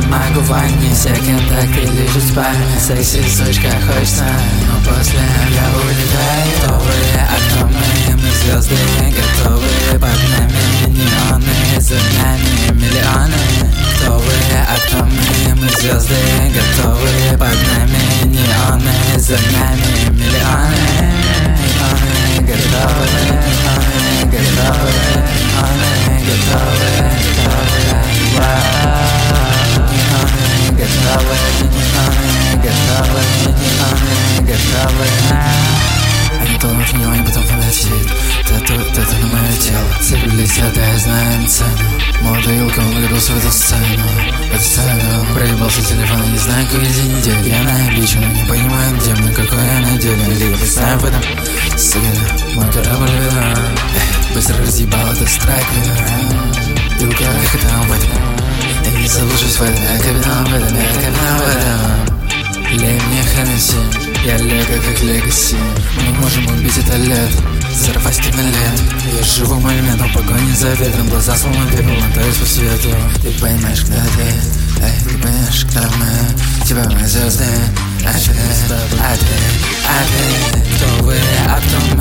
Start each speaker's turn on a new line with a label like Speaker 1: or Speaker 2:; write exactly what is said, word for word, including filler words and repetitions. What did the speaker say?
Speaker 1: могу в ванне. Все контакты лежат в спальне. Секси, сучка, хочешь с нами, но после я улетаю. Кто вы, а кто мы? Мы звезды готовы. Под нами миллионы, за нами миллионы. Кто вы, а кто мы? Мы звезды готовы. Под нами миллионы, за нами миллионы. Миллионы готовы, миллионы готовы, миллионы готовы, готовы. Миллионы готовы, миллионы готовы, миллионы готовы. Они тонут в него, и потом фанатеют. Тату, тату на мое тело. Цеплились, отдай, знаем цену. Молодой елка, он влюбился в эту сцену. В эту сцену. Проебался телефон, я не знаю, как эти недели. Я на обичу, но не понимаю, где мы, какой я на деле. Лига, представим в этом. Сука, мой корабль вина. Быстро разъебал это страйк вина. Елка, как это в этом. Я не заблужусь в этом, я капитан в этом, я капитан в этом. Лей мне Хеннесси, я лего как легаси. Мы можем убить это лето, взорвать кинолент. Я живу моментом, погони за ветром. Глаза словно пепел, мотаюсь по свету. Ты поймешь, когда ты, эй, ты поймешь, когда мы. Тебя мы звезды, а ты, а ты, а ты. Кто вы, а кто